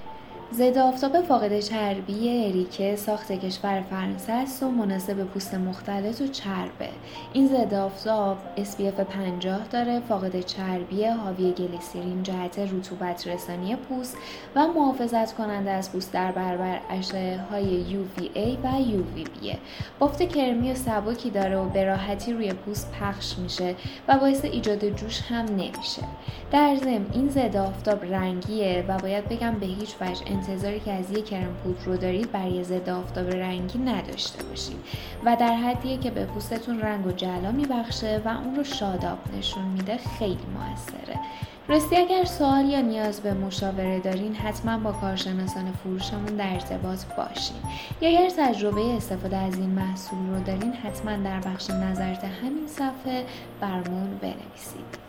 ضد آفتاب فاقد چربی اریکه ساخت کشور فرانسه است و مناسب پوست مختلط و چربه. این ضد آفتاب SPF 50 داره، فاقد چربی، حاوی گلیسرین جهت رطوبت رسانی پوست و محافظت کننده از پوست در برابر اشعه های UVA و UVB. بافت کرمی و سبکی داره و به راحتی روی پوست پخش میشه و باعث ایجاد جوش هم نمیشه. در ضمن این ضد آفتاب رنگیه و باید بگم به هیچ وجه انتظاری که از یک کرم پودر رو دارید برای ضد آفتاب رنگی نداشته باشید و در حدیه که به پوستتون رنگ و جلا میبخشه و اون رو شاداب نشون میده. خیلی موثره. راستی اگر سوال یا نیاز به مشاوره دارین حتما با کارشناسان فروشمون در ارتباط باشین. یا اگر تجربه استفاده از این محصول رو دارین حتما در بخش نظرات همین صفحه برامون بنویسید.